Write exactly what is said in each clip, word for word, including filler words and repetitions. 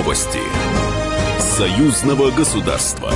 Новости союзного государства.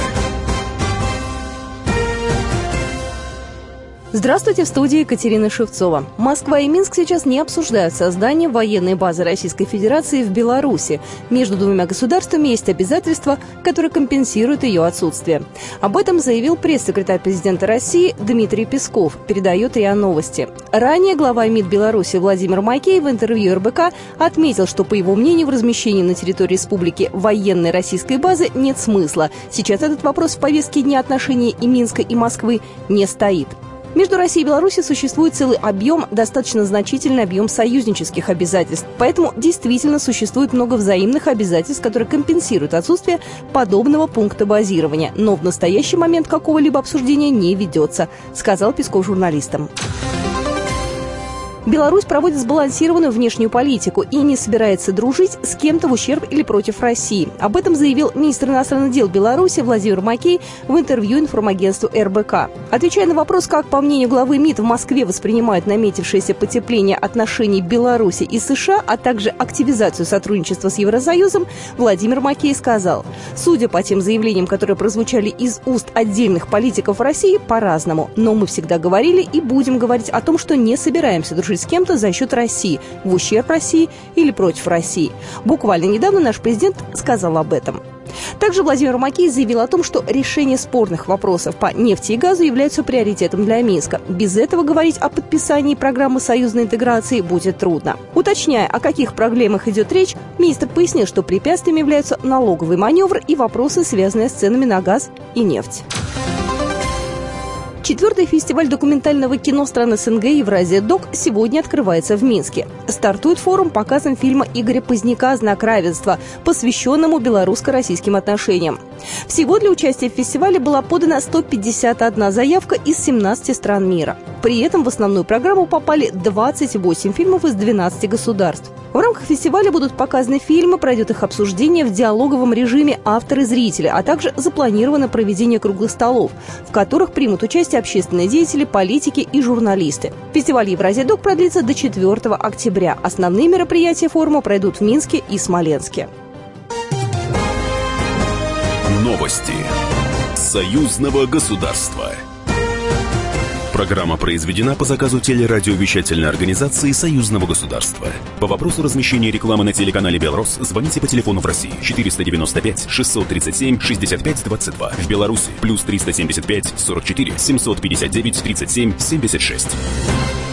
Здравствуйте, в студии Екатерина Шевцова. Москва и Минск сейчас не обсуждают создание военной базы Российской Федерации в Беларуси. Между двумя государствами есть обязательства, которые компенсируют ее отсутствие. Об этом заявил пресс-секретарь президента России Дмитрий Песков, передает РИА Новости. Ранее глава МИД Беларуси Владимир Макей в интервью эр бэ ка отметил, что, по его мнению, в размещении на территории республики военной российской базы нет смысла. Сейчас этот вопрос в повестке дня отношений и Минска, и Москвы не стоит. Между Россией и Беларусью существует целый объем, достаточно значительный объем союзнических обязательств. Поэтому действительно существует много взаимных обязательств, которые компенсируют отсутствие подобного пункта базирования. Но в настоящий момент какого-либо обсуждения не ведется, сказал Песков журналистам. Беларусь проводит сбалансированную внешнюю политику и не собирается дружить с кем-то в ущерб или против России. Об этом заявил министр иностранных дел Беларуси Владимир Макей в интервью информагентству эр бэ ка. Отвечая на вопрос, как, по мнению главы МИД, в Москве воспринимают наметившееся потепление отношений Беларуси и США, а также активизацию сотрудничества с Евросоюзом, Владимир Макей сказал: «Судя по тем заявлениям, которые прозвучали из уст отдельных политиков России, по-разному. Но мы всегда говорили и будем говорить о том, что не собираемся дружить с кем-то за счет России, в ущерб России или против России». Буквально недавно наш президент сказал об этом. Также Владимир Макей заявил о том, что решение спорных вопросов по нефти и газу является приоритетом для Минска. Без этого говорить о подписании программы союзной интеграции будет трудно. Уточняя, о каких проблемах идет речь, министр пояснил, что препятствием являются налоговый маневр и вопросы, связанные с ценами на газ и нефть. Четвертый фестиваль документального кино стран эс эн гэ «Евразия Док» сегодня открывается в Минске. Стартует форум показом фильма Игоря Поздняка «Знак равенства», посвященному белорусско-российским отношениям. Всего для участия в фестивале была подана сто пятьдесят одна заявка из семнадцати стран мира. При этом в основную программу попали двадцать восемь фильмов из двенадцати государств. В рамках фестиваля будут показаны фильмы, пройдет их обсуждение в диалоговом режиме авторы и зрители, а также запланировано проведение круглых столов, в которых примут участие общественные деятели, политики и журналисты. Фестиваль «Евразия Док» продлится до четвёртого октября. Основные мероприятия форума пройдут в Минске и Смоленске. Новости союзного государства. Программа произведена по заказу телерадиовещательной организации союзного государства. По вопросу размещения рекламы на телеканале «Белрос» звоните по телефону в России четыреста девяносто пять шестьсот тридцать семь шестьдесят пять двадцать два. В Беларуси плюс триста семьдесят пять сорок четыре семьсот пятьдесят девять тридцать семь семьдесят шесть.